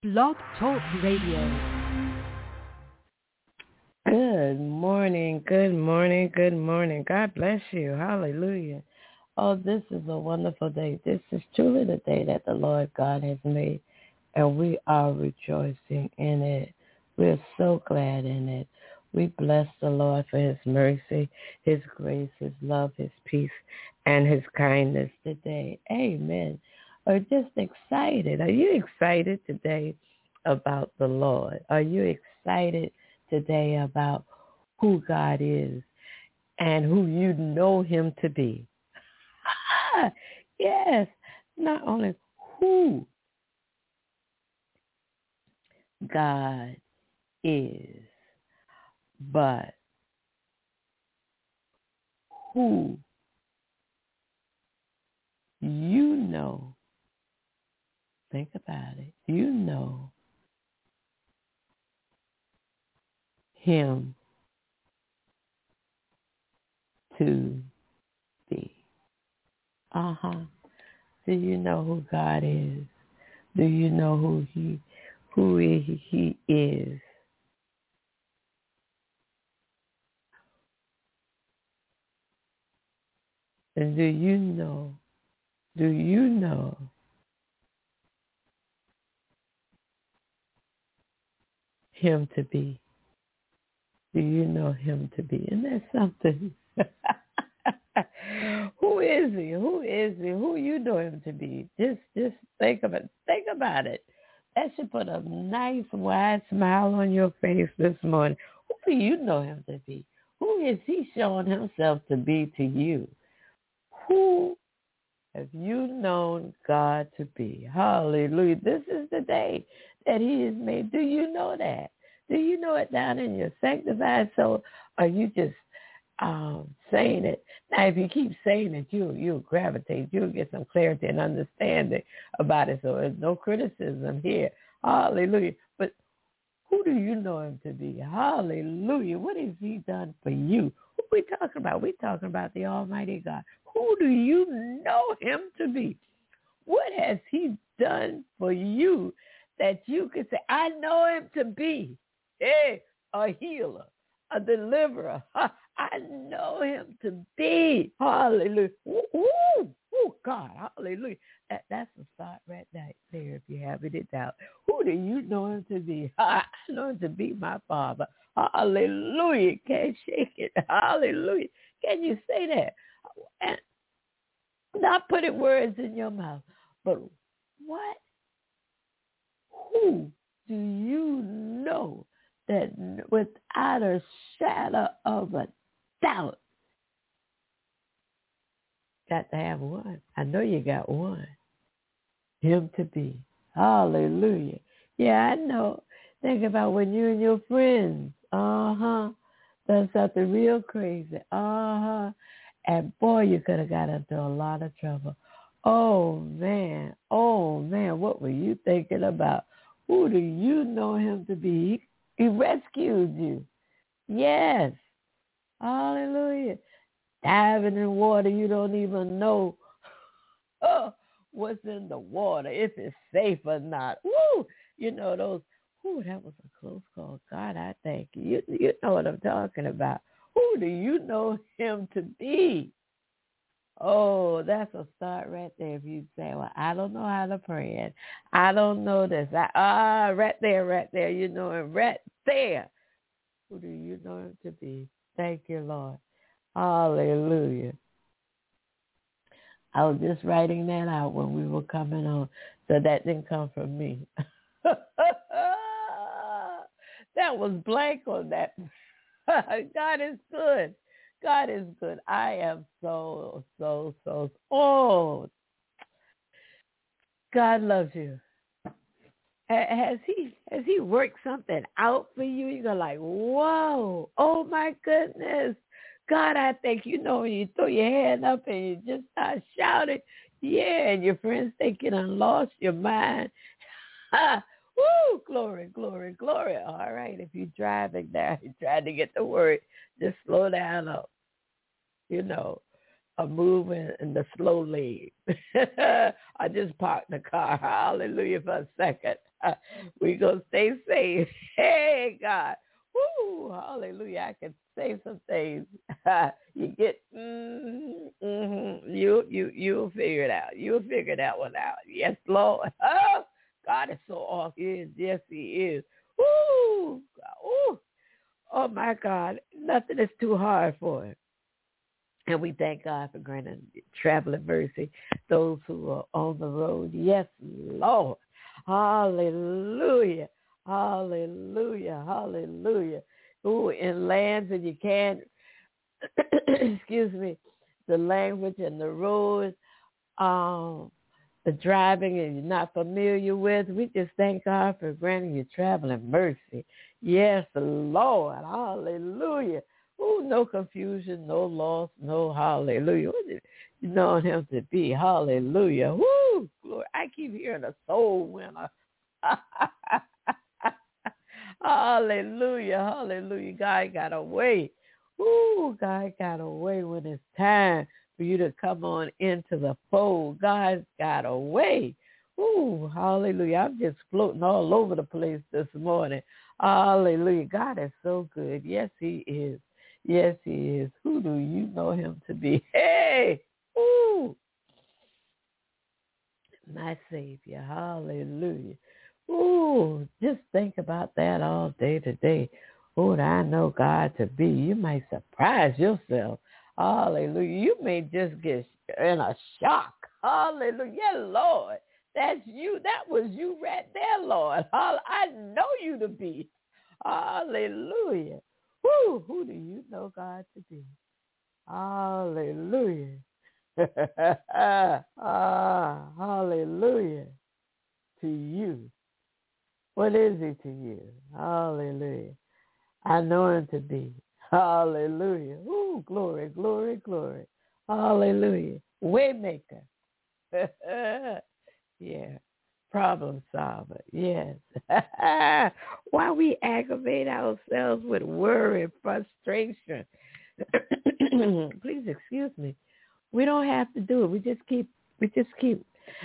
Blog Talk Radio. Good morning, good morning, good morning. God bless you. Hallelujah. Oh, this is a wonderful day. This is truly the day that the Lord God has made, and we are rejoicing in it. We're so glad in it. We bless the Lord for his mercy, his grace, his love, his peace, and his kindness today. Amen. Or just excited. Are you excited today about the Lord? Are you excited today about who God is and who you know him to be? Yes, not only who God is, but who you know. Think about it. You know him to be. Do you know who God is? Do you know who he is? And do you know him to be? Do you know him to be? And that's something. Who is he? Who is he? Who you know him to be? Just think of it. Think about it. That should put a nice wide smile on your face this morning. Who do you know him to be? Who is he showing himself to be to you? Who have you known God to be? Hallelujah. This is the day that he has made. Do you know that? Do you know it down in your sanctified soul? Are you just saying it? Now, if you keep saying it, you'll gravitate. You'll get some clarity and understanding about it. So there's no criticism here. Hallelujah. But who do you know him to be? Hallelujah. What has he done for you? Who we talking about? We're talking about the Almighty God. Who do you know him to be? What has he done for you that you can say, I know him to be a healer, a deliverer? I know him to be. Hallelujah. Ooh, God, hallelujah. That's a start right there if you have it out. Who do you know him to be? I know him to be my Father. Hallelujah. Can't shake it. Hallelujah. Can you say that? And not putting words in your mouth, but what? Who do you know that without a shadow of a doubt, got to have one? I know you got one. Him to be. Hallelujah. Yeah, I know. Think about when you and your friends, done something real crazy. And boy, you could have got into a lot of trouble. Oh man, what were you thinking about? Who do you know him to be? He rescued you. Yes. Hallelujah. Diving in water, you don't even know what's in the water, if it's safe or not. Woo! You know those, that was a close call. God, I thank you. You know what I'm talking about. Who do you know him to be? Oh, that's a start right there. If you say, well, I don't know how to pray, and I don't know this. Right there, you know him right there. Who do you know him to be? Thank you, Lord. Hallelujah. I was just writing that out when we were coming on, so that didn't come from me. That was blank on that. God is good. God is good. I am so. Oh, God loves you. Has he worked something out for you? You're like, whoa, oh my goodness. God, I think you know when you throw your hand up and you just start shouting, yeah, and your friends think you done lost your mind. Woo, glory, glory, glory. All right, if you're driving now, you're trying to get the word, just slow down up. You know, a move in the slow lane. I just parked the car. Hallelujah for a second. We're going to stay safe. Hey, God. Woo, hallelujah. I can say some things. You get, you'll figure it out. You'll figure that one out. Yes, Lord. Oh, God is so awesome. Yes, he is. Woo, God. Oh, my God. Nothing is too hard for him. And we thank God for granting traveling mercy, those who are on the road. Yes, Lord. Hallelujah. Hallelujah. Hallelujah. Ooh, in lands and you can't, excuse me, the language and the roads, the driving and you're not familiar with, we just thank God for granting you traveling mercy. Yes, Lord. Hallelujah. Ooh, no confusion, no loss, no hallelujah. What did you know him to be? Hallelujah. Woo, glory. I keep hearing a soul winner. Hallelujah, hallelujah. God got away. Ooh, God got away when it's time for you to come on into the fold. God got away. Ooh, hallelujah. I'm just floating all over the place this morning. Hallelujah. God is so good. Yes, he is. Yes, he is. Who do you know him to be? Hey, ooh, my Savior. Hallelujah. Ooh, just think about that all day today. Who do I know God to be? You might surprise yourself. Hallelujah. You may just get in a shock. Hallelujah. Yeah, Lord. That's you. That was you right there, Lord. I know you to be. Hallelujah. Woo, who do you know God to be? Hallelujah. Hallelujah to you. What is he to you? Hallelujah. I know him to be. Hallelujah. Ooh, glory, glory, glory. Hallelujah. Waymaker. Yeah. Problem solver. Yes. Why we aggravate ourselves with worry and frustration? Please excuse me. We don't have to do it. We just keep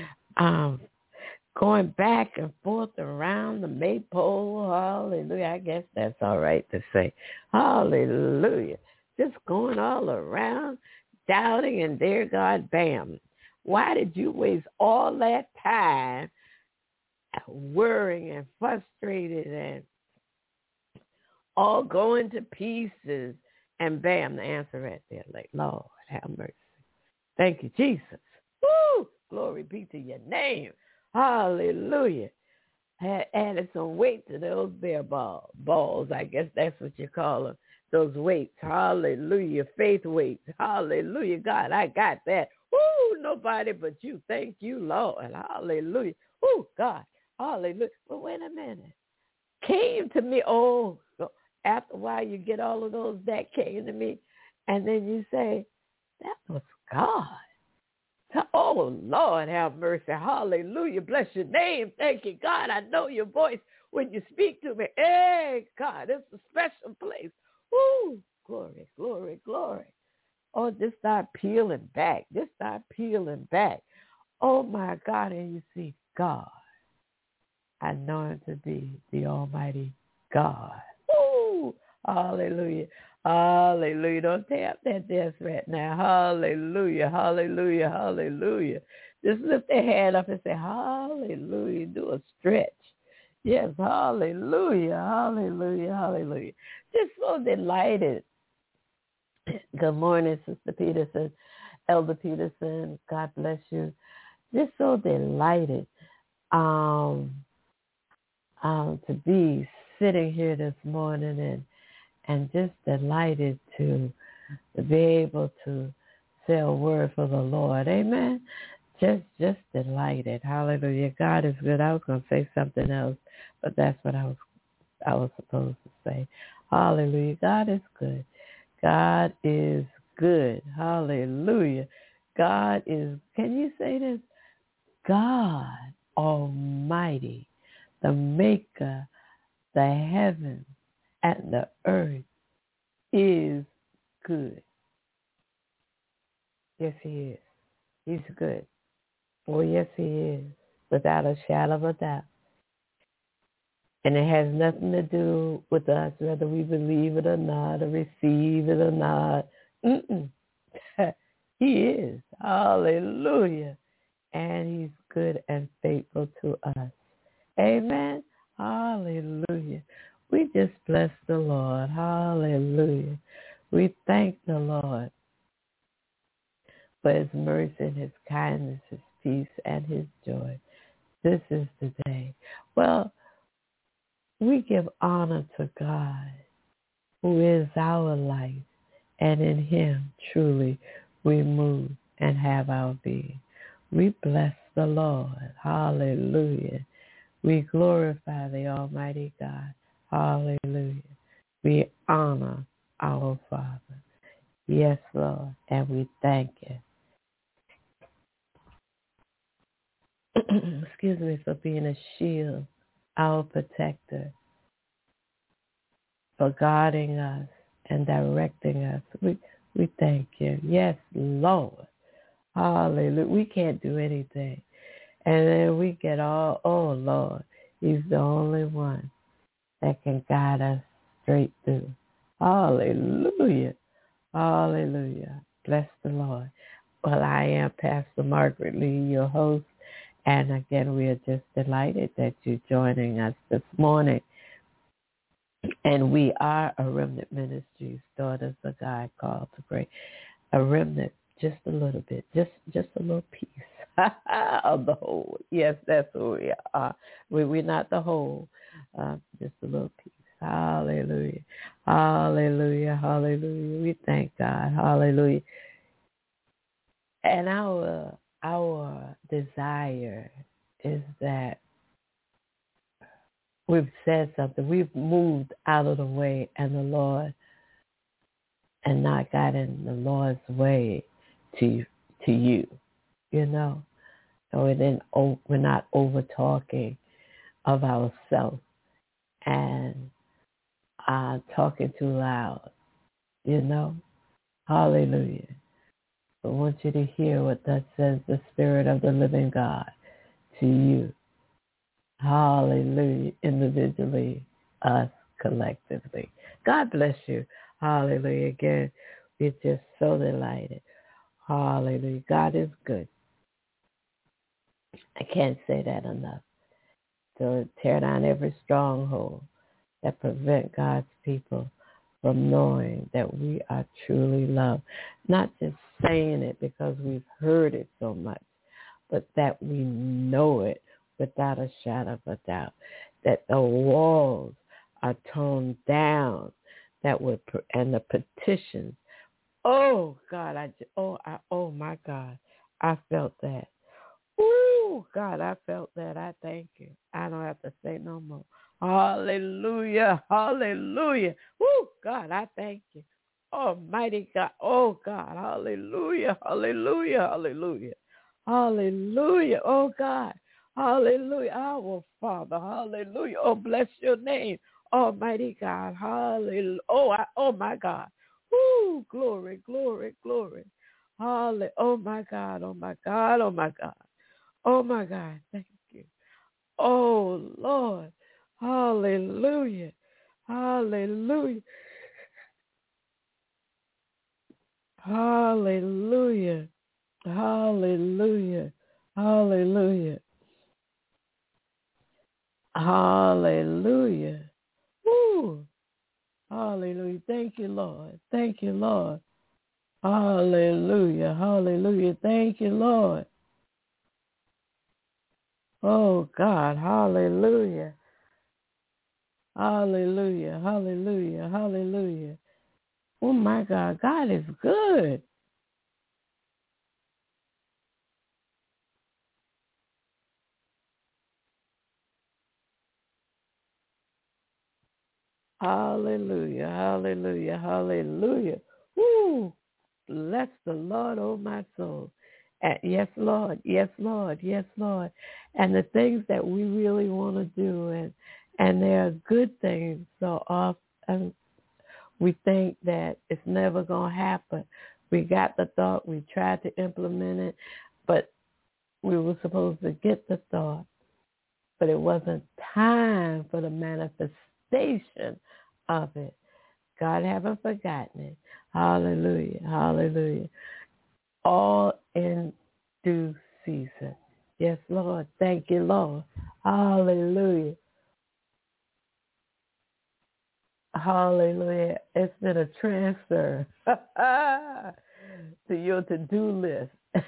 going back and forth around the maypole. Hallelujah. I guess that's all right to say. Hallelujah. Just going all around, doubting, and there, God, bam. Why did you waste all that time worrying and frustrated and all going to pieces? And bam, the answer right there. Like, Lord, have mercy. Thank you, Jesus. Woo! Glory be to your name. Hallelujah. Had added some weight to those bear balls. I guess that's what you call them. Those weights. Hallelujah. Faith weights. Hallelujah. God, I got that. Woo! Nobody but you. Thank you, Lord. Hallelujah. Woo! God. Hallelujah. But wait a minute. Came to me. Oh, so after a while you get all of those that came to me. And then you say, that was God. Oh, Lord, have mercy. Hallelujah. Bless your name. Thank you, God. I know your voice when you speak to me. Hey, God, it's a special place. Woo, glory, glory, glory. Oh, just start peeling back. Just start peeling back. Oh, my God, and you see God. I know him to be the Almighty God. Woo, hallelujah. Hallelujah. Don't tear up that desk right now. Hallelujah. Hallelujah. Hallelujah. Just lift their hand up and say, hallelujah. Do a stretch. Yes. Hallelujah. Hallelujah. Hallelujah. Just so delighted. Good morning, Sister Peterson, Elder Peterson. God bless you. Just so delighted to be sitting here this morning and just delighted to be able to say a word for the Lord. Amen. Just delighted. Hallelujah. God is good. I was going to say something else, but that's what I was supposed to say. Hallelujah. God is good. God is good. Hallelujah. God is, can you say this? God Almighty, the maker, the heaven and the earth, is good. Yes, he is. He's good. Oh, yes, he is. Without a shadow of a doubt. And it has nothing to do with us, whether we believe it or not, or receive it or not. Mm-mm. He is. Hallelujah. And he's good and faithful to us. Amen. Hallelujah. We just bless the Lord. Hallelujah. We thank the Lord for his mercy and his kindness, his peace and his joy. This is the day. Well, we give honor to God, who is our life, and in him truly we move and have our being. We bless the Lord. Hallelujah. We glorify the Almighty God. Hallelujah. We honor our Father. Yes, Lord, and we thank you. Excuse me, for being a shield, our protector, for guarding us and directing us. We thank you. Yes, Lord. Hallelujah. We can't do anything. And then we get oh Lord, he's the only one that can guide us straight through. Hallelujah. Hallelujah. Bless the Lord. Well, I am Pastor Margaret Lee, your host. And again, we are just delighted that you're joining us this morning. And we are a Remnant Ministries, Daughters of God, called to pray. A remnant, just a little bit, just a little piece of the whole. Yes, that's who we are. We're not the whole, just a little piece. Hallelujah. Hallelujah. Hallelujah. We thank God. Hallelujah. And our desire is that we've said something. We've moved out of the way and the Lord, and not got in the Lord's way to you, you know. So we're not over talking of ourselves and talking too loud, you know. Hallelujah. I want you to hear what that says, the Spirit of the living God to you. Hallelujah. Individually, us collectively. God bless you. Hallelujah. Again, we're just so delighted. Hallelujah. God is good. I can't say that enough. So tear down every stronghold that prevent God's people from knowing that we are truly loved. Not just saying it because we've heard it so much, but that we know it without a shadow of a doubt, that the walls are torn down, and the petitions. Oh God, oh my God, I felt that. Ooh, God, I felt that. I thank you. I don't have to say no more. Hallelujah, hallelujah. Ooh, God, I thank you. Almighty God, oh God, hallelujah, hallelujah, hallelujah, hallelujah. Oh God, hallelujah, our Father, hallelujah. Oh, bless your name, Almighty God, hallelujah. Oh my God. Ooh, glory, glory, glory. Hallelujah. Oh my God, oh my God, oh my God. Oh, my God, thank you. Oh, Lord, hallelujah, hallelujah, hallelujah, hallelujah, hallelujah, hallelujah. Woo, hallelujah. Thank you, Lord. Thank you, Lord. Hallelujah, hallelujah. Thank you, Lord. Oh, God, hallelujah. Hallelujah, hallelujah, hallelujah. Oh, my God, God is good. Hallelujah, hallelujah, hallelujah. Woo! Bless the Lord, oh my soul. Yes, Lord, yes, Lord, yes, Lord. And the things that we really want to do, and they are good things, so often we think that it's never going to happen. We got the thought, we tried to implement it, but we were supposed to get the thought, but it wasn't time for the manifestation of it. God haven't forgotten it. Hallelujah, hallelujah. All in due season. Yes, Lord. Thank you, Lord. Hallelujah. Hallelujah. It's been a transfer to your to-do list.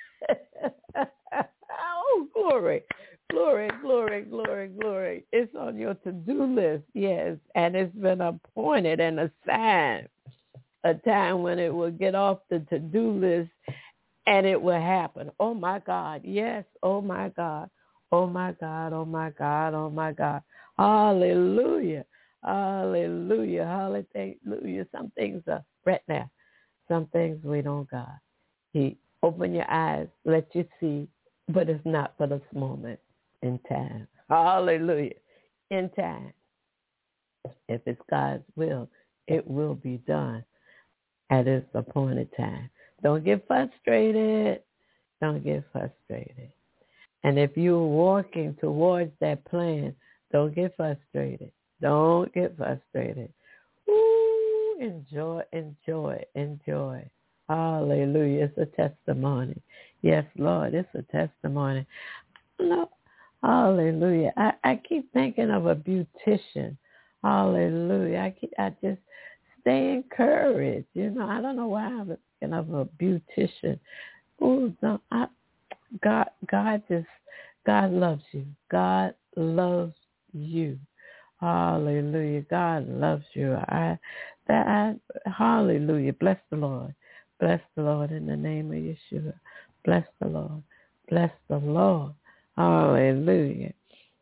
Oh, glory. Glory, glory, glory, glory. It's on your to-do list, yes. And it's been appointed and assigned a time when it will get off the to-do list and it will happen. Oh, my God. Yes. Oh, my God. Oh, my God. Oh, my God. Oh, my God. Hallelujah. Hallelujah. Hallelujah. Some things are right now. Some things we don't got. He open your eyes, let you see, but it's not for this moment in time. Hallelujah. In time. If it's God's will, it will be done at its appointed time. Don't get frustrated. Don't get frustrated. And if you're walking towards that plan, don't get frustrated. Don't get frustrated. Ooh, enjoy, enjoy, enjoy. Hallelujah. It's a testimony. Yes, Lord, it's a testimony. No, hallelujah. I keep thinking of a beautician. Hallelujah. I just stay encouraged. You know, I don't know why I'm thinking of a beautician. Ooh, no, God loves you. God loves you. Hallelujah. God loves you. Hallelujah. Bless the Lord. Bless the Lord in the name of Yeshua. Bless the Lord. Bless the Lord. Hallelujah.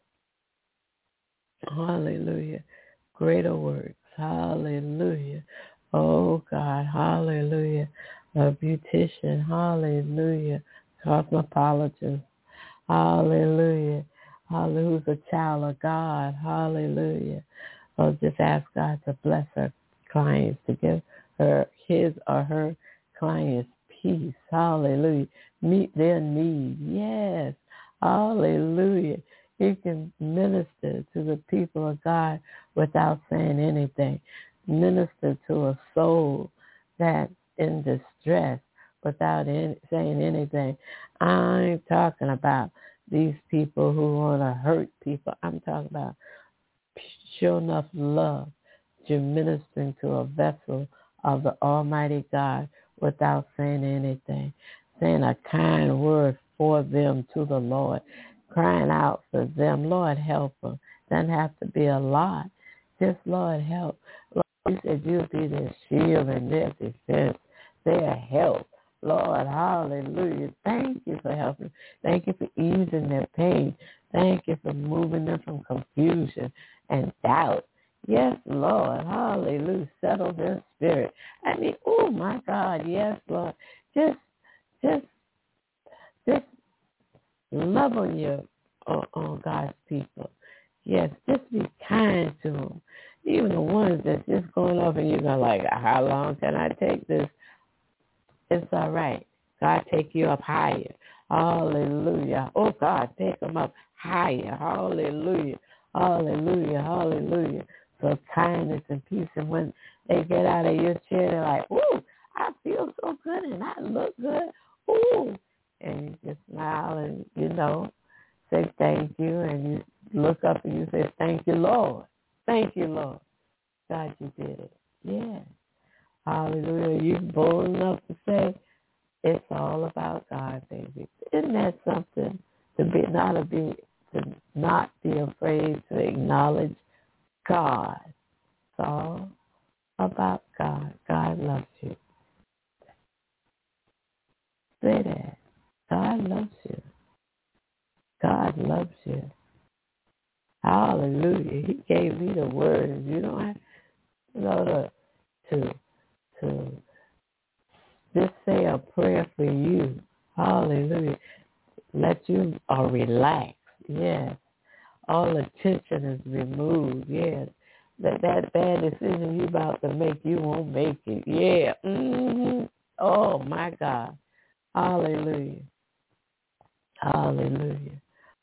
Hallelujah. Greater works. Hallelujah. Oh, God. Hallelujah. A beautician. Hallelujah. Cosmopolitan. Hallelujah. Hallelujah. Who's a child of God. Hallelujah. Oh, just ask God to bless her clients, to give her his or her clients peace. Hallelujah. Meet their need. Yes. Hallelujah. He can minister to the people of God without saying anything. Minister to a soul that's in distress without saying anything. I ain't talking about these people who want to hurt people. I'm talking about sure enough love. You're ministering to a vessel of the Almighty God without saying anything. Saying a kind word for them to the Lord. Crying out for them. Lord, help them. Doesn't have to be a lot. Just, Lord, help. Lord, you said you'll be their shield and their defense, their help. Lord, hallelujah. Thank you for helping. Thank you for easing their pain. Thank you for moving them from confusion and doubt. Yes, Lord. Hallelujah. Settle their spirit. I mean, oh, my God. Yes, Lord. Just love on God's people. Yes, just be kind to them. Even the ones that's just going off and you're going like, how long can I take this? It's all right. God take you up higher. Hallelujah. Oh, God, take them up higher. Hallelujah. Hallelujah. Hallelujah. So kindness and peace. And when they get out of your chair, they're like, ooh, I feel so good and I look good. Ooh. And you just smile and, say thank you. And you look up and you say, thank you, Lord. Thank you, Lord. God, you did it. Yeah. Hallelujah. You bold enough to say, it's all about God, baby. Isn't that something to not be afraid to acknowledge God? It's all about God. God loves you. Say that. God loves you. God loves you. Hallelujah. He gave me the words. You don't have to just say a prayer for you. Hallelujah. Let you relax. Yes. All the tension is removed. Yes. That bad decision you about to make, you won't make it. Yeah. Mm-hmm. Oh, my God. Hallelujah. Hallelujah.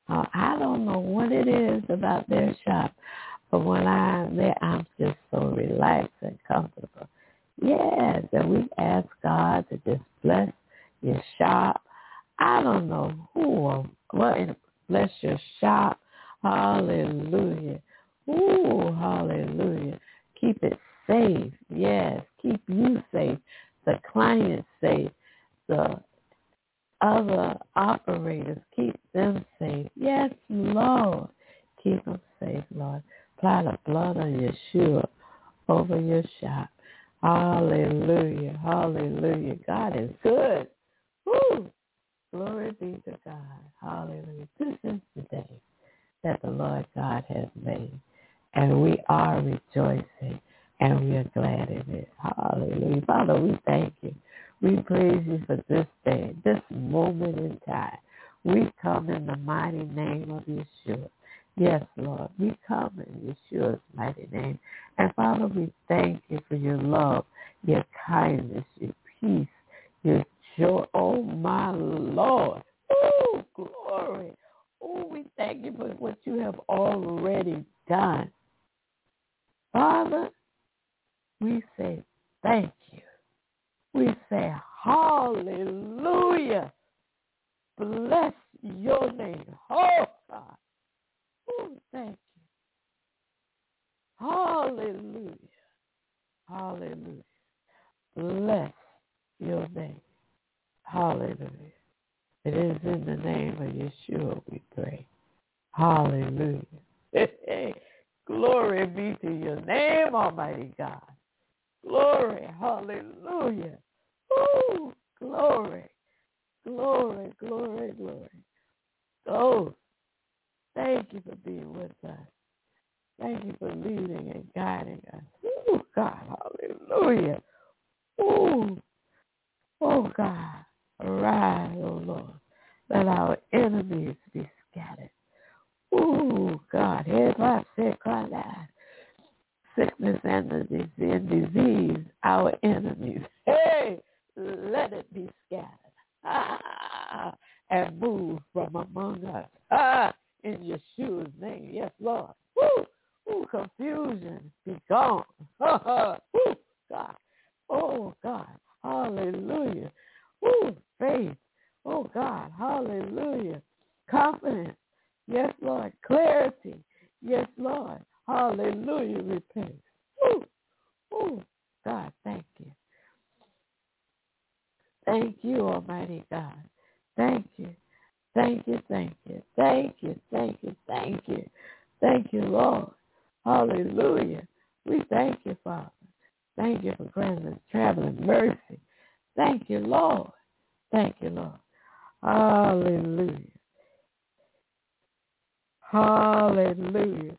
I don't know what it is about their shop, but when I'm there, I'm just so relaxed and comfortable. Yes, and we ask God to just bless your shop. I don't know who or what, bless your shop. Hallelujah. Ooh, hallelujah. Keep it safe. Yes, keep you safe. The client safe. The other operators, keep them safe. Yes, Lord. Keep them safe, Lord. Apply the blood of Yeshua over your shop. Hallelujah. Hallelujah. God is good. Woo! Glory be to God. Hallelujah. This is the day that the Lord God has made, and we are rejoicing, and we are glad in it. Hallelujah. Father, we thank you. We praise you for this day, this moment in time. We come in the mighty name of Yeshua. Yes, Lord, we come in Yeshua's mighty name. And Father, we thank you for your love, your kindness, your peace, your joy. Oh, my Lord. Oh, glory. Oh, we thank you for what you have already done. Father, we say thank you. We say hallelujah. Bless your name. Oh, God. Oh, thank you. Hallelujah. Hallelujah. Bless your name. Hallelujah. It is in the name of Yeshua we pray. Hallelujah. Glory be to your name, Almighty God. Glory. Hallelujah. Ooh, glory. Glory, glory, glory. Oh, thank you for being with us. Thank you for leading and guiding us. Oh, God. Hallelujah. Ooh. Oh, God. Arise, oh, Lord. Let our enemies be scattered. Oh, God. Here's my sick, sickness and disease, our enemies. Hey, let it be scattered. And move from among us. In Yeshua's name. Yes, Lord. Woo! Ooh, confusion be gone. Woo, God. Oh, God. Hallelujah. Ooh, faith. Oh, God. Hallelujah. Confidence. Yes, Lord. Clarity. Yes, Lord. Hallelujah. Repent. Ooh, ooh, God, thank you. Thank you, Almighty God. Thank you. Thank you, thank you. Thank you, thank you, thank you. Thank you, Lord. Hallelujah. We thank you, Father. Thank you for granting us traveling mercy. Thank you, Lord. Thank you, Lord. Hallelujah. Hallelujah.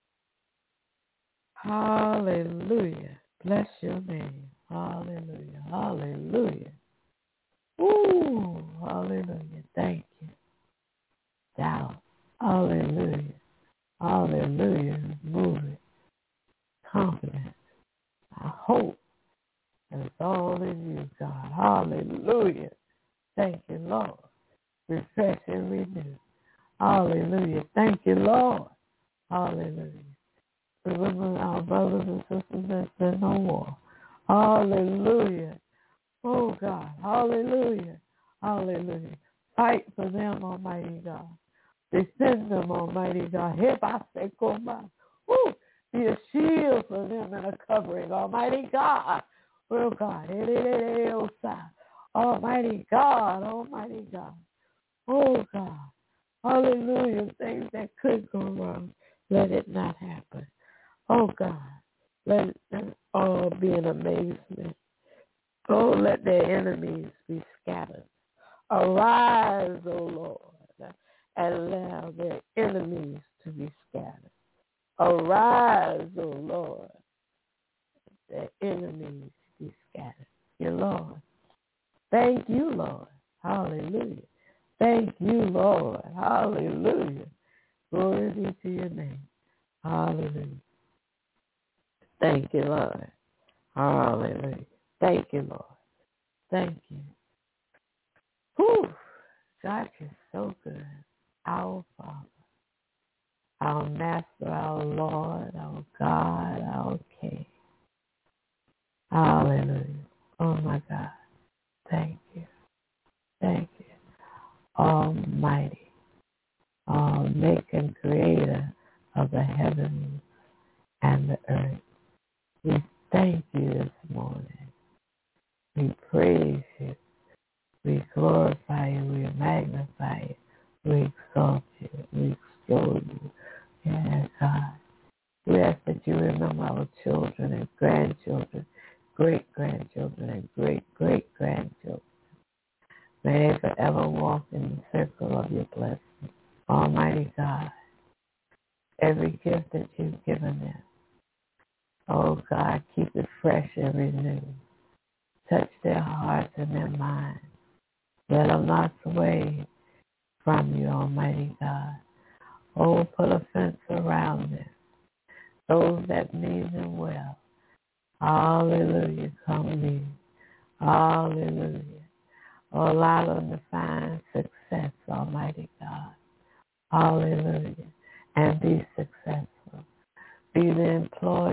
Hallelujah. Bless your name. Hallelujah. Hallelujah. Ooh, hallelujah. Thank you. Doubt. Hallelujah. Hallelujah. Move it. Confidence. I hope that it's all in you, God. Hallelujah. Thank you, Lord. Refresh and renew. Hallelujah. Thank you, Lord. Hallelujah. Remember our brothers and sisters that's in the war. Hallelujah. Oh, God. Hallelujah. Hallelujah. Fight for them, Almighty God. Defend them, Almighty God. Woo! Be a shield for them and a covering, Almighty God. Oh, God. Almighty God. Almighty God. Oh, God. Hallelujah. Things that could go wrong, let it not happen. Oh, God. Let them all be an amazement. Oh, let their enemies be scattered. Arise, O Lord, and allow their enemies to be scattered. Arise, O Lord, their enemies be scattered. Your Lord. Thank you, Lord. Hallelujah. Thank you, Lord. Hallelujah. Glory be to your name. Hallelujah. Thank you, Lord. Hallelujah. Thank you, Lord. Thank you. Whew. God is so good. our Father, our Master, our Lord, our God, our King. Hallelujah. Oh, my God. Thank you. Thank you. Almighty, maker, creator of the heavens and the earth. We thank you this morning. We praise you. We glorify you. We magnify you. We exalt you. We extol you. Yes, God. We ask that you remember our children and grandchildren, great-grandchildren and great-great-grandchildren. May they forever walk in the circle of your blessings. Almighty God, every gift that you've given them, oh God, keep it fresh and renewed. Touch their hearts and their minds. Let them not sway from you, Almighty God. Oh, put a fence around them. Those that mean them well. Hallelujah, come lead. Hallelujah. Oh, allow them to find success, Almighty God. Hallelujah. And be successful. Be the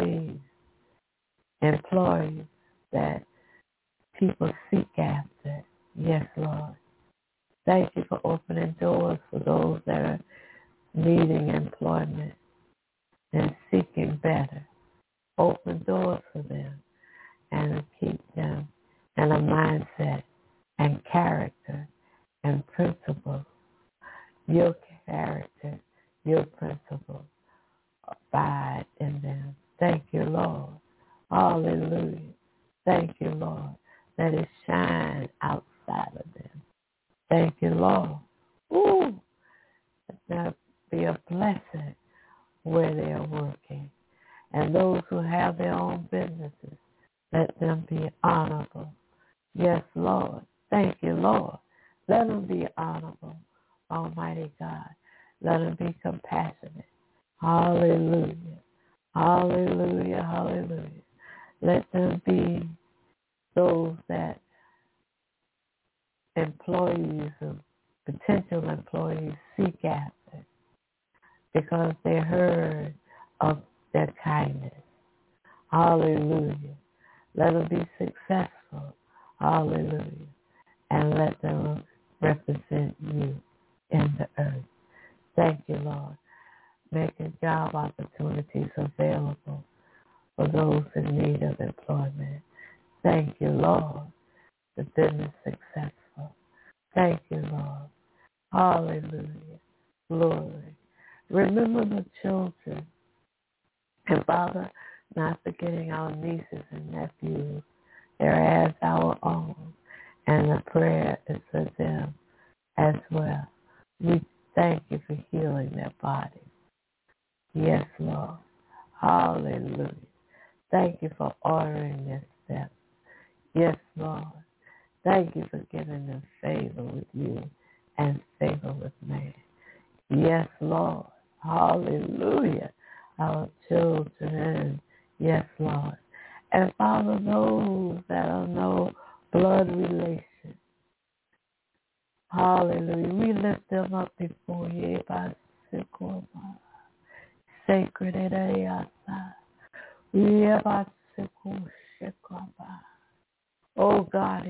employees that people seek after. Yes, Lord. Thank you for opening doors for those that are needing employment and seeking better. Open doors for them and keep them in a mindset and character and principle. Your character, your principle abide in them. Thank you, Lord. Hallelujah. Thank you, Lord. Let it shine outside of them. Thank you, Lord. Ooh, let there be a blessing where they are working. And those who have their own businesses, let them be honorable. Yes, Lord. Thank you, Lord. Let them be honorable, Almighty God. Let them be compassionate. Hallelujah. Hallelujah. Hallelujah. Let them be those that employees or potential employees seek after because they heard of their kindness. Hallelujah. Let them be successful. Hallelujah. And let them represent you in the earth. Thank you, Lord. Making job opportunities available for those in need of employment. Thank you, Lord. The business successful. Thank you, Lord. Hallelujah. Glory. Remember the children. And Father, not forgetting our nieces and nephews. They're as our own. And the prayer is for them as well. We thank you for healing their bodies. Yes, Lord. Hallelujah. Thank you for ordering their steps. Yes, Lord. Thank you for giving them favor with you and favor with man. Yes, Lord. Hallelujah. Our children. Yes, Lord. And Father, those that are no blood relation. Hallelujah. We lift them up before you. Sacred oh God,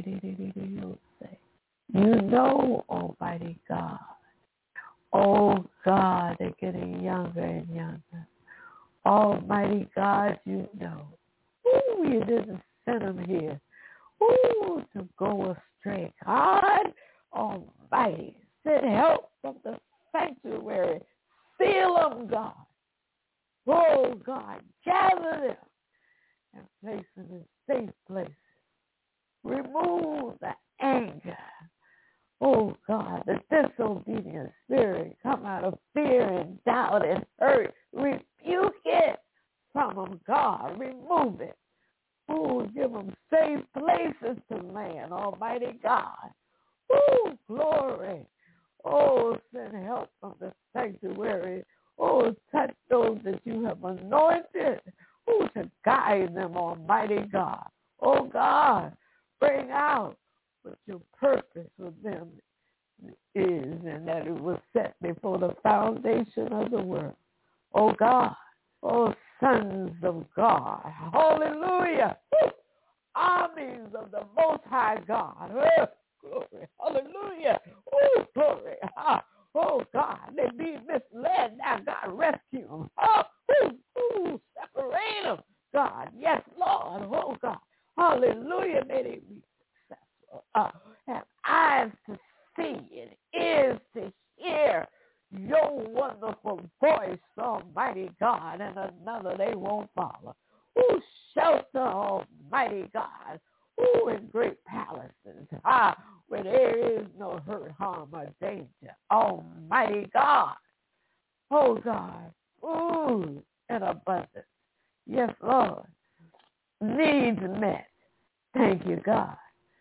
you know, Almighty God. Oh God, they're getting younger and younger. Almighty God, you know. Ooh, you didn't send them here. Ooh, to go astray. God Almighty, send help from the sanctuary. Seal them, God. Oh, God, gather them and place them in safe places. Remove the anger. Oh, God, the disobedient spirit come out of fear and doubt and hurt. Rebuke it from them, God. Remove it. Oh, give them safe places to land, Almighty God. Oh, glory. Oh, send help from the sanctuary. Oh, touch those that you have anointed. Oh, to guide them, Almighty God. Oh, God, bring out what your purpose for them is and that it was set before the foundation of the world. Oh God, oh sons of God, hallelujah, armies of the Most High God, glory, hallelujah, glory, oh God, they be misled, now God rescue them, separate them, God, yes Lord, oh God, hallelujah, may they be successful, have eyes to see and ears to hear your wonderful voice, Almighty God, and another they won't follow. Shelter, Almighty God, in great palaces, where there is no hurt, harm, or danger, Almighty God, oh God, food in abundance, yes, Lord, needs met, thank you, God,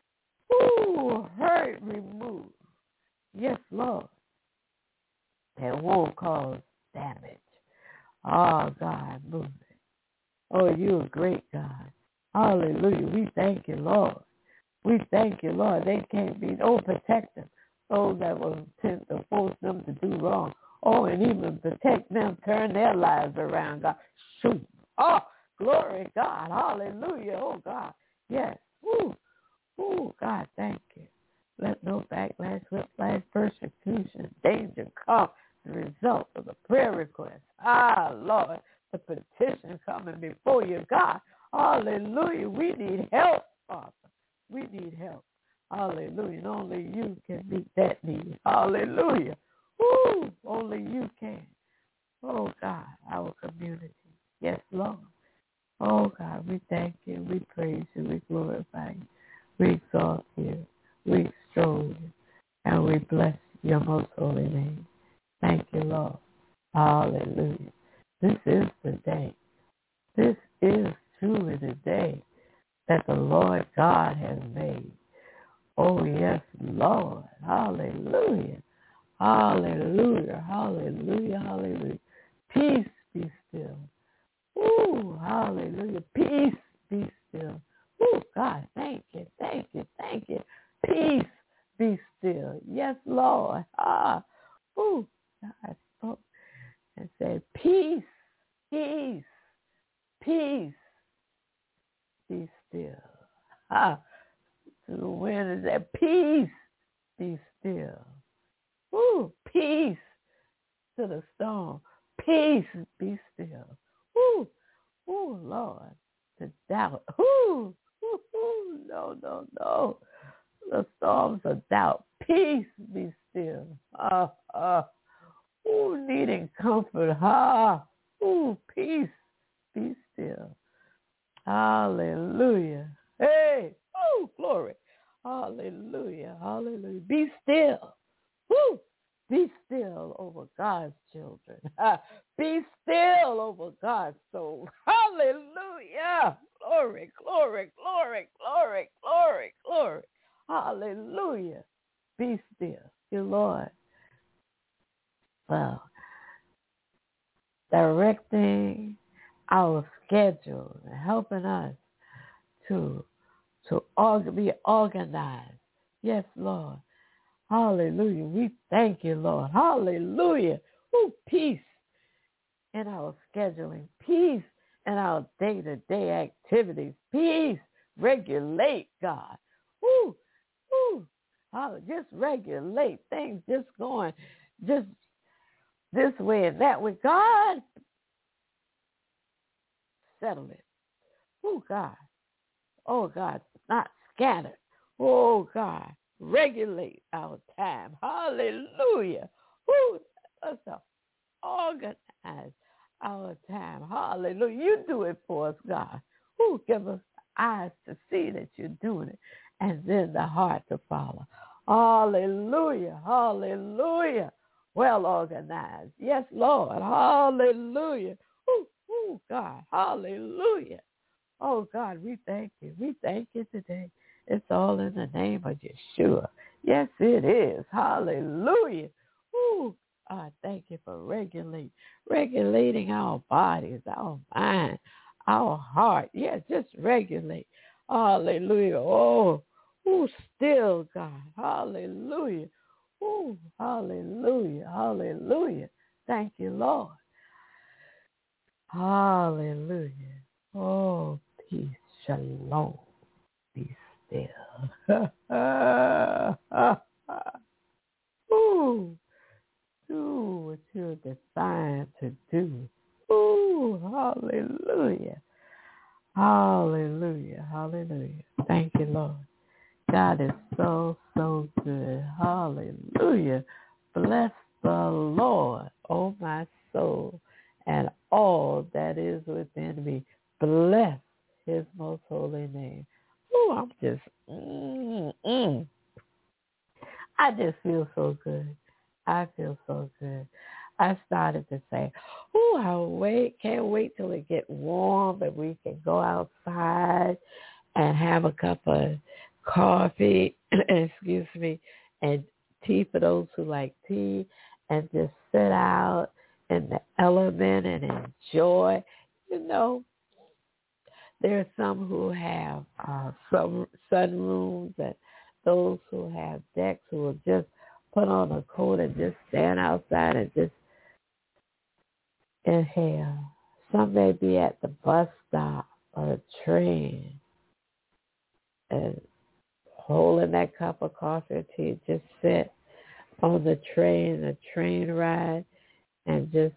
hurt removed, yes, Lord, that won't cause damage. Oh, God, move it. Oh, you're a great God. Hallelujah. We thank you, Lord. We thank you, Lord. They can't be no protector. Those that will tend to force them to do wrong. Oh, and even protect them, turn their lives around, God. Shoot. Oh, glory, God. Hallelujah. Oh, God. Yes. God, thank you. Let no backlash, whiplash, persecution, danger come the result of the prayer request. Lord, the petition coming before you, God. Hallelujah. We need help, Father. We need help. Hallelujah. And only you can meet that need. Hallelujah. Only you can. Oh, God, our community. Yes, Lord. Oh, God, we thank you. We praise you. We glorify you. We exalt you. We extol you. And we bless your most holy name. Thank you, Lord. Hallelujah. This is the day. This is truly the day that the Lord God has made. Oh, yes, Lord. Hallelujah. Hallelujah. Hallelujah. Hallelujah. Peace be still. Hallelujah. Peace be still. God, thank you. Thank you. Thank you. Peace be still. Yes, Lord. God spoke and said, peace, peace, peace, be still. To the wind is that peace, be still. Peace to the storm. Peace, be still. Lord, to doubt. No. The storms of doubt. Peace, be still. Needing comfort. Peace, be still. Hallelujah. Hey, glory. Hallelujah. Hallelujah. Be still. Be still over God's children. Be still over God's soul. Hallelujah. Glory, glory, glory, glory, glory, glory. Hallelujah. Be still. Dear Lord. Well, directing our schedule and helping us to be organized. Yes, Lord. Hallelujah. We thank you, Lord. Hallelujah. Peace in our scheduling. Peace in our day-to-day activities. Peace. Regulate, God. Just regulate things just going just this way and that way. God, settle it. God. Oh, God, not scattered. Oh, God, regulate our time. Hallelujah. Let's organize our time. Hallelujah. You do it for us, God. Give us eyes to see that you're doing it, and then the heart to follow. Hallelujah. Hallelujah. Well organized. Yes, Lord. Hallelujah. God. Hallelujah. Oh, God, we thank you. We thank you today. It's all in the name of Yeshua. Yes, it is. Hallelujah. God, thank you for regulating our bodies, our mind, our heart. Yes, just regulate. Hallelujah. Still, God. Hallelujah. Ooh, hallelujah, hallelujah. Thank you, Lord. Hallelujah. Oh, peace, shalom, be still. Ooh, do what you're designed to do. Ooh, hallelujah. Hallelujah, hallelujah. Thank you, Lord. God is so, so good. Hallelujah. Bless the Lord, oh my soul, and all that is within me. Bless his most holy name. Oh, I'm just, I just feel so good. I feel so good. I started to say, can't wait till it get warm and we can go outside and have a cup of coffee, excuse me, and tea for those who like tea, and just sit out in the element and enjoy. You know, there are some who have some sunrooms, and those who have decks who will just put on a coat and just stand outside and just inhale. Some may be at the bus stop or the train and holding that cup of coffee or tea, just sit on the train ride, and just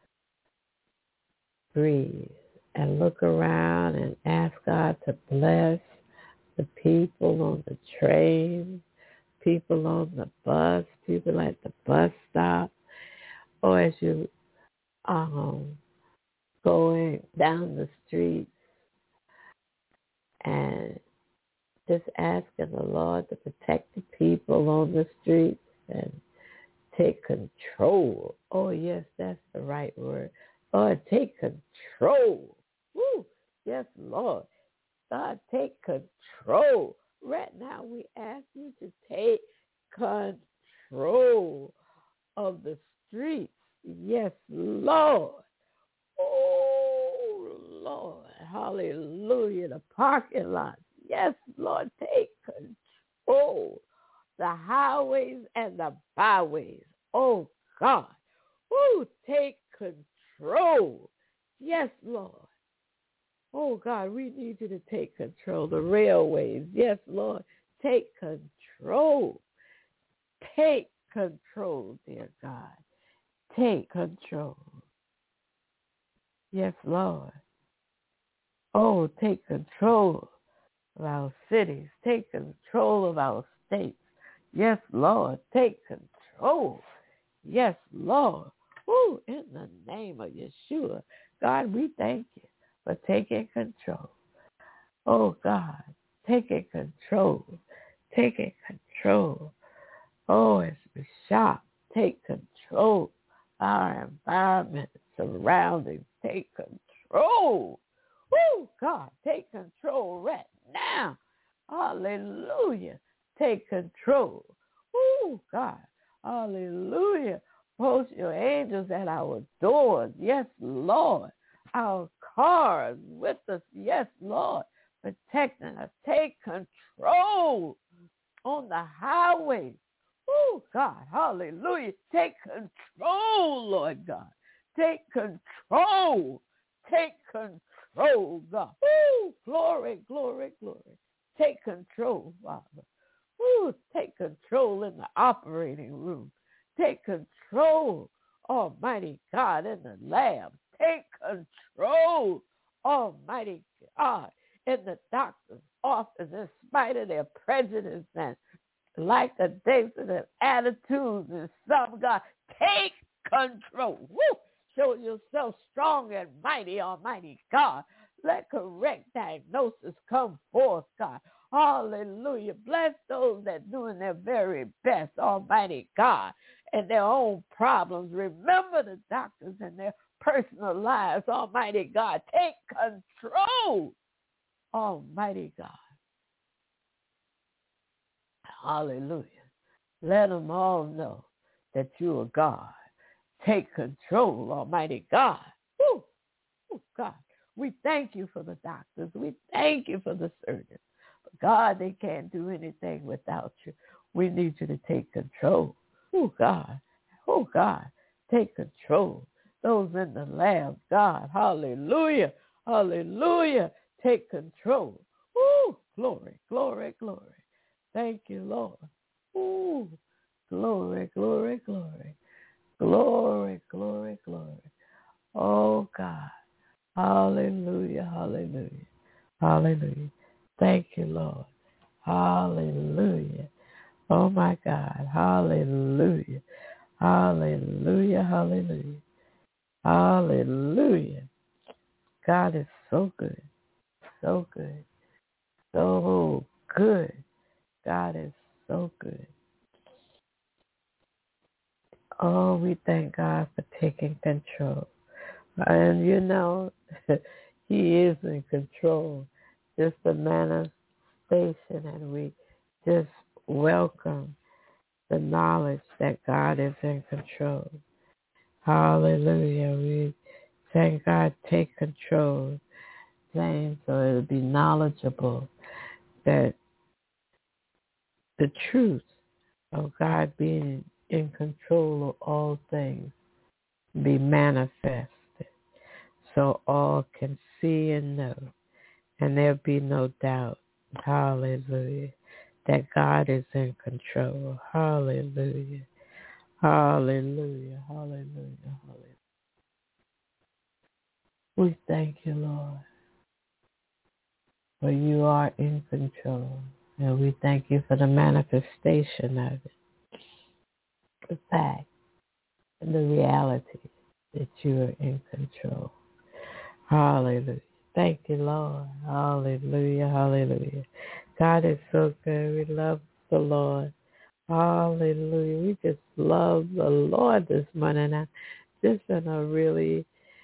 breathe and look around and ask God to bless the people on the train, people on the bus, people at the bus stop, or as you going down the street, and just asking the Lord to protect the people on the streets and take control. Oh, yes, that's the right word. Lord, take control. Woo! Yes, Lord. God, take control. Right now, we ask you to take control of the streets. Yes, Lord. Oh, Lord. Hallelujah. The parking lots. Yes, Lord, take control. The highways and the byways. Oh, God. Woo, take control. Yes, Lord. Oh, God, we need you to take control. The railways. Yes, Lord, take control. Take control, dear God. Take control. Yes, Lord. Oh, take control of our cities. Take control of our states. Yes, Lord. Take control. Yes, Lord. Ooh, in the name of Yeshua. God, we thank you for taking control. Oh, God, taking control. Taking control. Oh, as we shop, take control. Our environment, surroundings, take control. Woo, God, take control right now. Hallelujah. Take control. Woo, God. Hallelujah. Post your angels at our doors. Yes, Lord. Our cars with us. Yes, Lord. Protecting us. Take control on the highways. Oh, God, hallelujah. Take control, Lord God. Take control. Take control, God. Woo, glory, glory, glory. Take control, Father. Woo, take control in the operating room. Take control, Almighty God, in the lab. Take control, Almighty God, in the doctor's office, in spite of their prejudice and like the days of their attitudes and some, God, take control. Woo! Show yourself strong and mighty, Almighty God. Let correct diagnosis come forth, God. Hallelujah. Bless those that are doing their very best, Almighty God, and their own problems. Remember the doctors and their personal lives, Almighty God. Take control, Almighty God. Hallelujah. Let them all know that you are God. Take control, Almighty God. Woo! Oh, God, we thank you for the doctors. We thank you for the surgeons. But God, they can't do anything without you. We need you to take control. Oh, God. Oh, God. Take control. Those in the lab, God. Hallelujah. Hallelujah. Take control. Ooh, glory, glory, glory. Thank you, Lord. Ooh, glory, glory, glory. Glory, glory, glory. Oh, God. Hallelujah, hallelujah, hallelujah. Thank you, Lord. Hallelujah. Oh, my God. Hallelujah. Hallelujah, hallelujah. Hallelujah. God is so good, so good, so good. God is so good. Oh, we thank God for taking control. And you know, he is in control. Just the manifestation, and we just welcome the knowledge that God is in control. Hallelujah. We thank God take control. Saying so it'll be knowledgeable that the truth of God being in control of all things be manifested so all can see and know, and there be no doubt, hallelujah, that God is in control. Hallelujah, hallelujah, hallelujah, hallelujah. We thank you, Lord, for you are in control, and we thank you for the manifestation of it, the fact and the reality that you are in control. Hallelujah. Thank you, Lord. Hallelujah. Hallelujah. God is so good. We love the Lord. Hallelujah. We just love the Lord this morning. I'm just in a really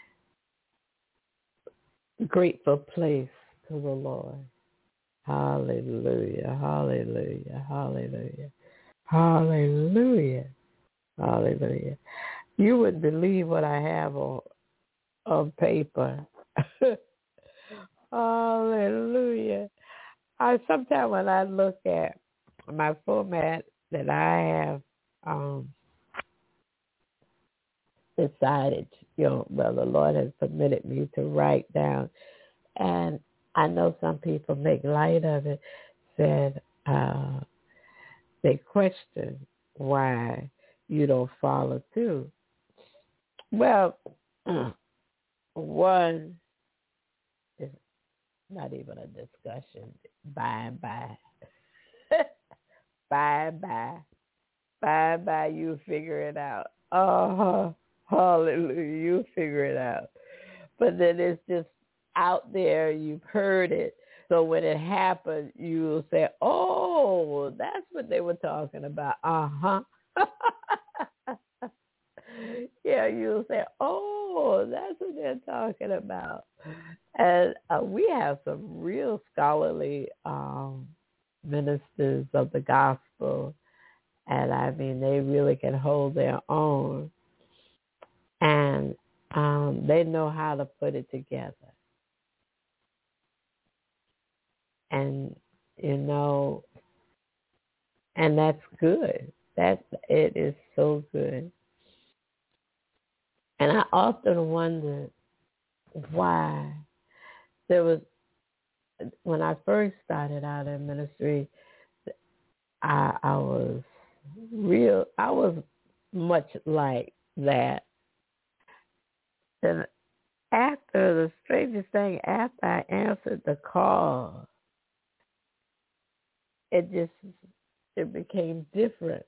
grateful place to the Lord. Hallelujah. Hallelujah. Hallelujah. Hallelujah. Hallelujah. You wouldn't believe what I have on paper. Hallelujah. Sometimes when I look at my format that I have decided, the Lord has permitted me to write down, and I know some people make light of it, said they question why you don't follow through. Well, one is not even a discussion. By and by. By and by. By and by, you figure it out. Hallelujah. You figure it out. But then it's just out there. You've heard it. So when it happens, you'll say, oh, that's what they were talking about. Yeah, you'll say, oh, that's what they're talking about. And we have some real scholarly ministers of the gospel. And I mean, they really can hold their own. And they know how to put it together. And, and that's good. It is so good. And I often wonder why when I first started out in ministry, I was much like that. And the strangest thing, after I answered the call, it became different.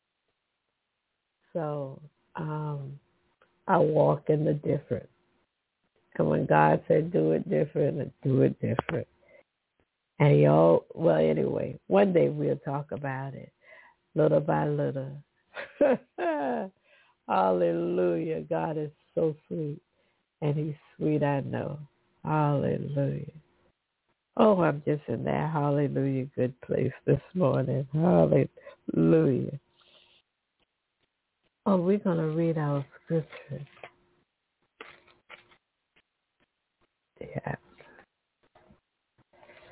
So I walk in the different. And when God said do it different, I do it different. And anyway, one day we'll talk about it, little by little. Hallelujah. God is so sweet. And he's sweet, I know. Hallelujah. Oh, I'm just in that hallelujah good place this morning. Hallelujah. Oh, we're going to read our scripture. Yeah.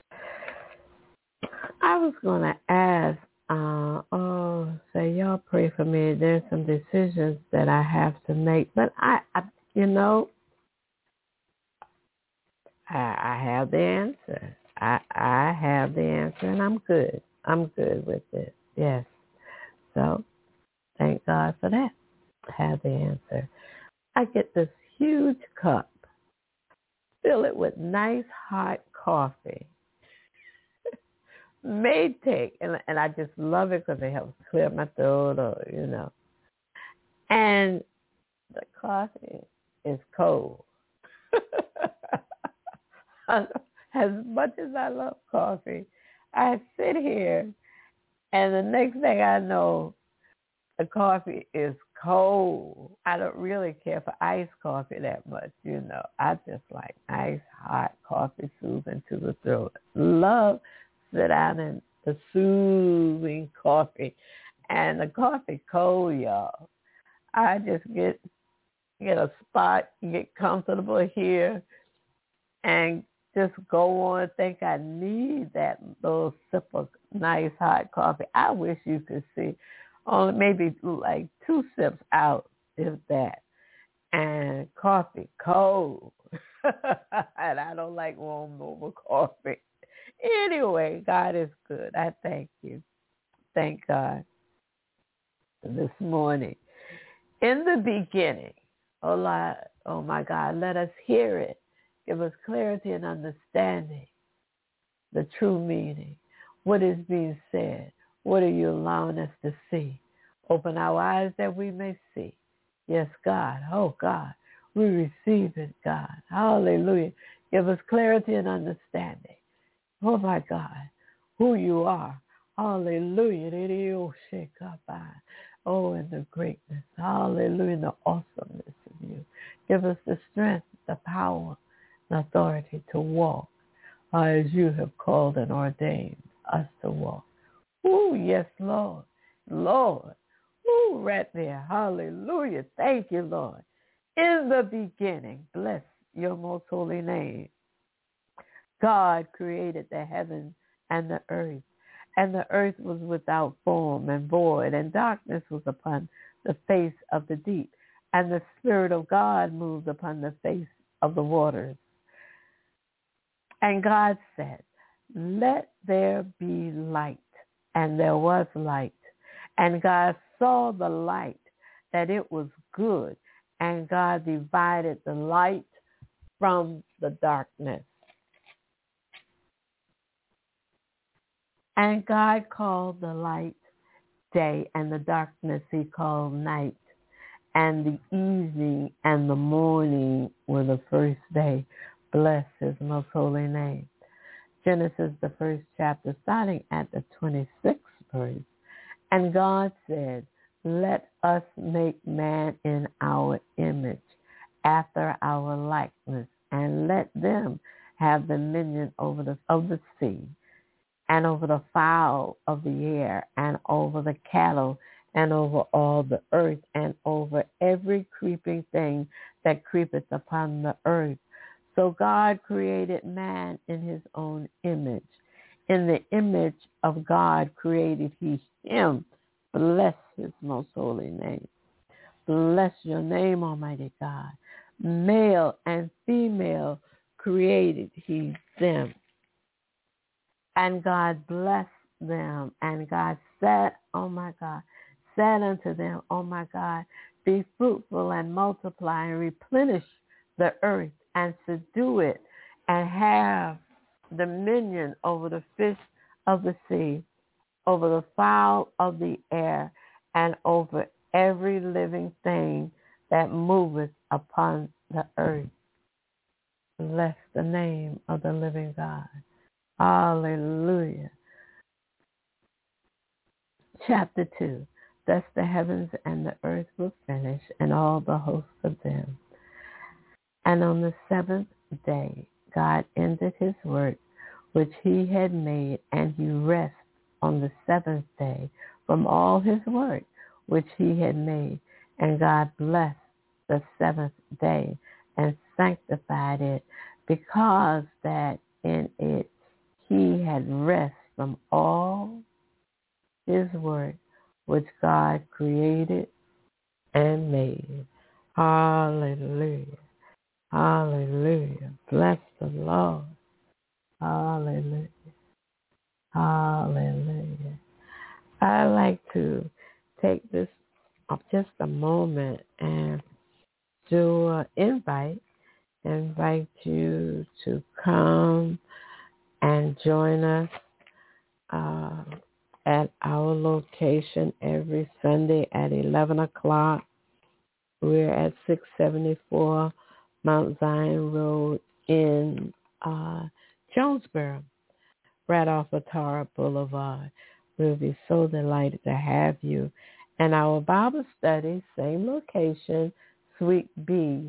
I was going to ask, say y'all pray for me. There's some decisions that I have to make, but I have the answer. I have the answer, and I'm good. I'm good with it. Yes. So, thank God for that. I have the answer. I get this huge cup, fill it with nice hot coffee. Maytag, and I just love it because it helps clear my throat, And the coffee is cold. As much as I love coffee, I sit here, and the next thing I know, the coffee is cold. I don't really care for iced coffee that much, I just like nice, hot coffee soothing to the throat. Love sit down in the soothing coffee. And the coffee cold, y'all. I just get a spot, get comfortable here, and just go on. Think I need that little sip of nice hot coffee. I wish you could see. Only maybe like 2 sips out, if that. And coffee cold. And I don't like warm over coffee. Anyway, God is good. I thank you. Thank God this morning. In the beginning, oh my God, let us hear it. Give us clarity and understanding, the true meaning. What is being said? What are you allowing us to see? Open our eyes that we may see. Yes, God. Oh, God. We receive it, God. Hallelujah. Give us clarity and understanding. Oh, my God. Who you are. Hallelujah. Oh, and the greatness. Hallelujah. And the awesomeness of you. Give us the strength, the power, and authority to walk as you have called and ordained us to walk. Oh, yes, Lord. Lord. Oh, right there. Hallelujah. Thank you, Lord. In the beginning, bless your most holy name. God created the heavens and the earth was without form and void, and darkness was upon the face of the deep, and the Spirit of God moved upon the face of the waters. And God said, let there be light. And there was light. And God saw the light, that it was good. And God divided the light from the darkness. And God called the light day, and the darkness he called night. And the evening and the morning were the first day. Bless his most holy name. Genesis, the first chapter, starting at the 26th verse. And God said, let us make man in our image, after our likeness, and let them have dominion over the sea, and over the fowl of the air, and over the cattle, and over all the earth, and over every creeping thing that creepeth upon the earth. So God created man in his own image. In the image of God created he him. Bless his most holy name. Bless your name, Almighty God. Male and female created he them. And God blessed them. And God said, oh my God, said unto them, oh my God, be fruitful and multiply and replenish the earth and subdue it, and have dominion over the fish of the sea, over the fowl of the air, and over every living thing that moveth upon the earth. Bless the name of the living God. Hallelujah. Chapter 2. Thus the heavens and the earth were finished, and all the hosts of them. And on the seventh day, God ended his work which he had made, and he rested on the seventh day from all his work which he had made. And God blessed the seventh day and sanctified it, because that in it he had rest from all his work which God created and made. Hallelujah. Hallelujah. Bless the Lord. Hallelujah. Hallelujah. I'd like to take this just a moment and do an invite you to come and join us at our location every Sunday at 11 o'clock. We're at 674 Mount Zion Road in Jonesboro, right off of Tara Boulevard. We'll be so delighted to have you. And our Bible study, same location, Suite B,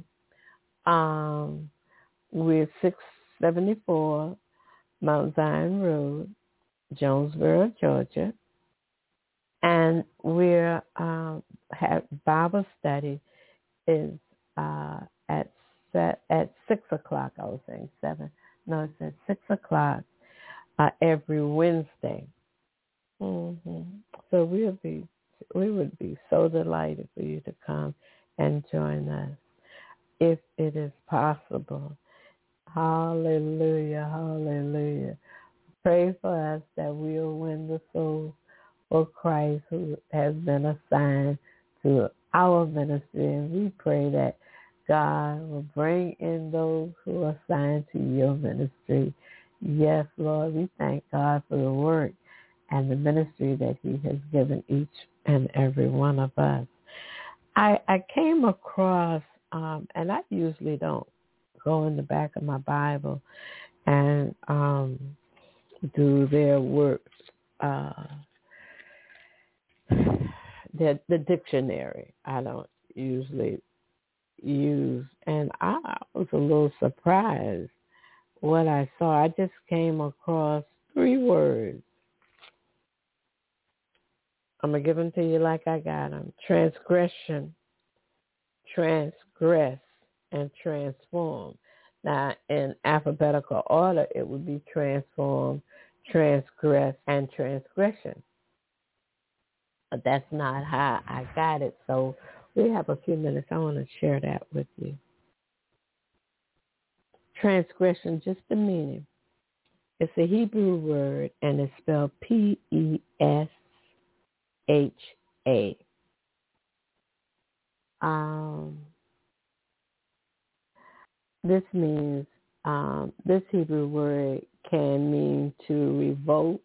we're 674 Mount Zion Road, Jonesboro, Georgia. And we're have Bible study is at 6 o'clock. I was saying 7. No, it's at 6 o'clock every Wednesday. Mm-hmm. So we would be so delighted for you to come and join us if it is possible. Hallelujah, hallelujah. Pray for us that we'll win the souls for Christ who has been assigned to our ministry. And we pray that God will bring in those who are assigned to your ministry. Yes, Lord, we thank God for the work and the ministry that he has given each and every one of us. I came across, and I usually don't go in the back of my Bible and do their work, the dictionary. I don't usually use, and I was a little surprised what I saw. I just came across 3 words. I'm going to give them to you like I got them. Transgression, transgress, and transform. Now, in alphabetical order, it would be transform, transgress, and transgression. But that's not how I got it. So we have a few minutes. I want to share that with you. Transgression, just the meaning. It's a Hebrew word, and it's spelled P-E-S-H-A. This means, this Hebrew word can mean to revolt,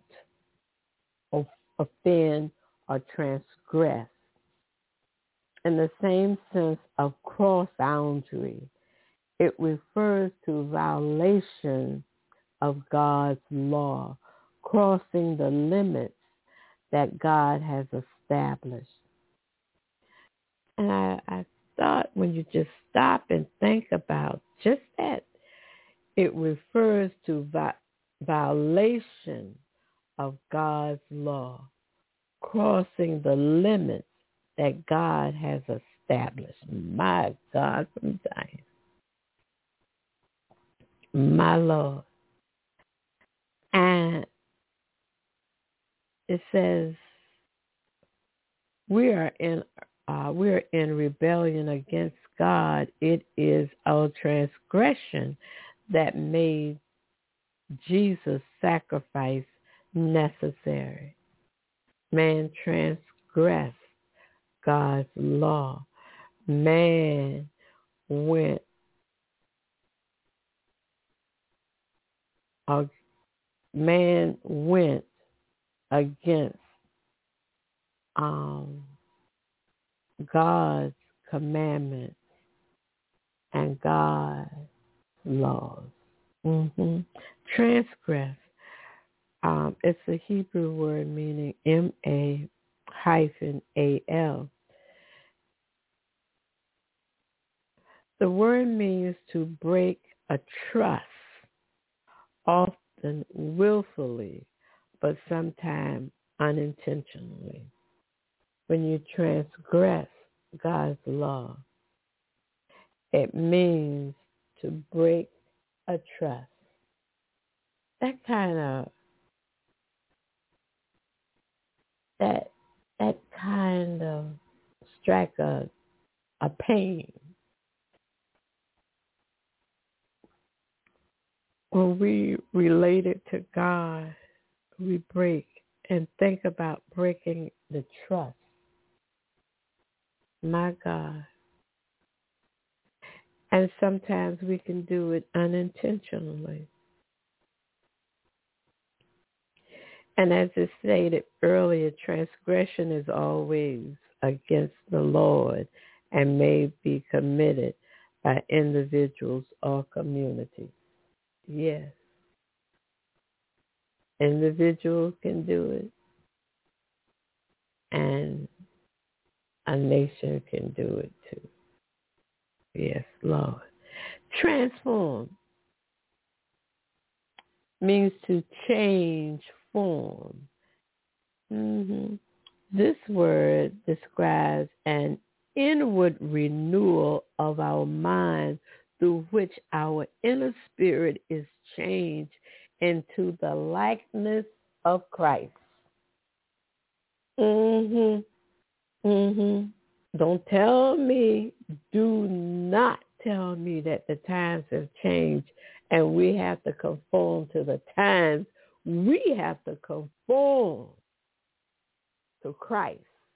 offend, or transgress. In the same sense of cross boundary, it refers to violation of God's law, crossing the limits that God has established. And I thought when you just stop and think about just that, it refers to violation of God's law, crossing the limits that God has established. My God from Zion. My Lord. And it says we are in rebellion against God. It is our transgression that made Jesus' sacrifice necessary. Man transgressed God's law. Man went against God's commandments and God's laws. Mm-hmm. Transgress. It's a Hebrew word meaning M-A-L. The word means to break a trust, often willfully, but sometimes unintentionally. When you transgress God's law, it means to break a trust. That that kind of strike a pain. When we relate it to God, we break and think about breaking the trust. My God. And sometimes we can do it unintentionally. And as I stated earlier, transgression is always against the Lord and may be committed by individuals or communities. Yes. Individuals can do it, and a nation can do it too. Yes, Lord. Transform means to change form. This word describes an inward renewal of our mind through which our inner spirit is changed into the likeness of Christ. Don't tell me, do not tell me that the times have changed and we have to conform to the times. We have to conform to Christ.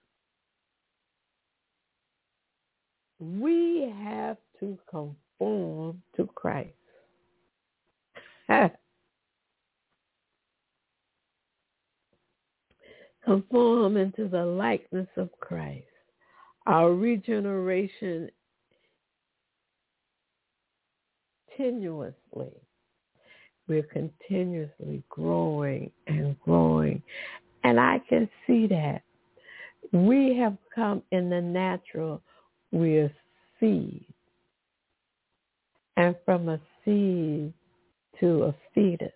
We have to conform to Christ. Conform into the likeness of Christ. Our regeneration continuously. We're continuously growing and growing. And I can see that. We have come in the natural, we're seed. And from a seed to a fetus.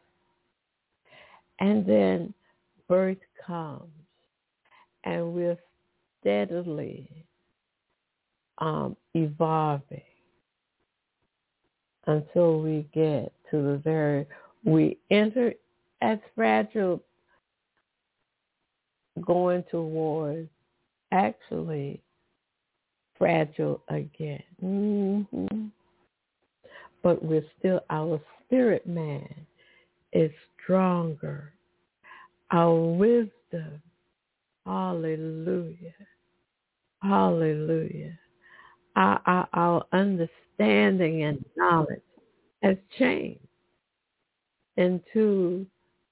And then birth comes. And we're steadily evolving until we get to we enter as fragile, going towards actually fragile again. But we're still, our spirit man is stronger. Our wisdom, hallelujah, hallelujah. Our understanding and knowledge has changed into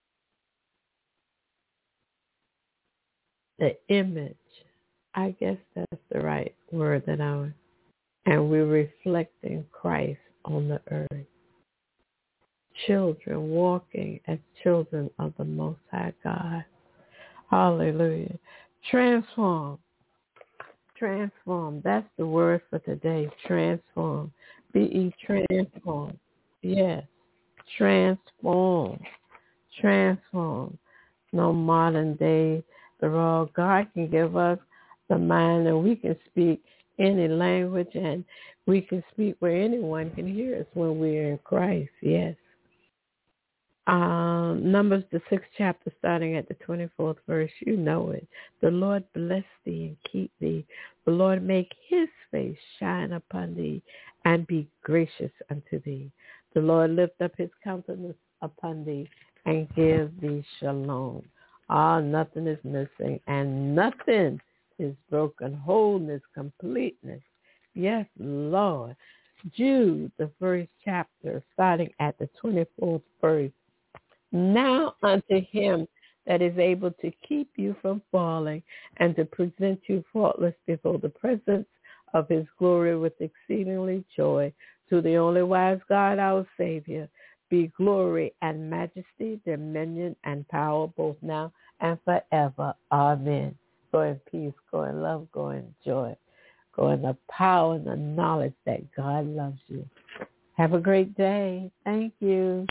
the image. I guess that's the right word and we're reflecting Christ on the earth. Children walking as children of the Most High God. Hallelujah. Transform. Transform. That's the word for today. Transform. Be transformed. Yes. Transform. Transform. No modern day. God can give us the mind and we can speak any language and we can speak where anyone can hear us when we're in Christ. Yes. Numbers, the 6th chapter, starting at the 24th verse, you know it. The Lord bless thee and keep thee. The Lord make his face shine upon thee and be gracious unto thee. The Lord lift up his countenance upon thee and give thee shalom. Nothing is missing and nothing is broken. Wholeness, completeness. Yes, Lord. Jude, the 1st chapter, starting at the 24th verse. Now unto him that is able to keep you from falling and to present you faultless before the presence of his glory with exceedingly joy, to the only wise God, our Savior, be glory and majesty, dominion and power, both now and forever. Amen. Go in peace, go in love, go in joy, go in the power and the knowledge that God loves you. Have a great day. Thank you.